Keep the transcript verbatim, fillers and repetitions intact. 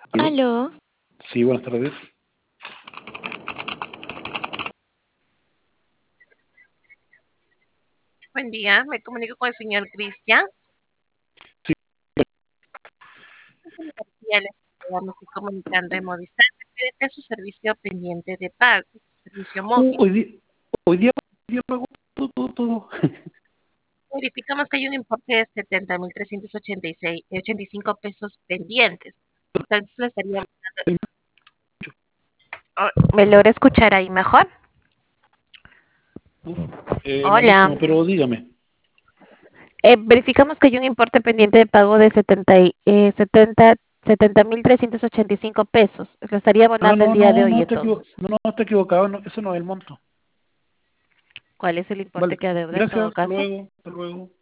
¿Aló? Aló, Sí, buenas tardes. Buen día, me comunico con el señor Cristian. Sí. Ya le me estoy comunicando en Movistar referente a su servicio pendiente de pago, su servicio Uh, móvil. hoy día, hoy día, hoy día pagó todo, todo, todo. Verificamos que hay un importe de setenta mil trescientos ochenta y seis, ochenta y cinco pesos pendientes. Entonces le estaría... Oh, ¿me logra escuchar ahí mejor? Uf, eh, Hola. malísimo, pero dígame. Eh, verificamos que hay un importe pendiente de pago de setenta y, eh, setenta setenta mil trescientos ochenta y cinco pesos. Lo estaría Ah, abonando el no, día de no, hoy no, está equivo- entonces. no, no, está equivocado, no, eso no es el monto. ¿Cuál es el importe Vale, que adeuda en gracias, todo hasta caso? luego, hasta luego.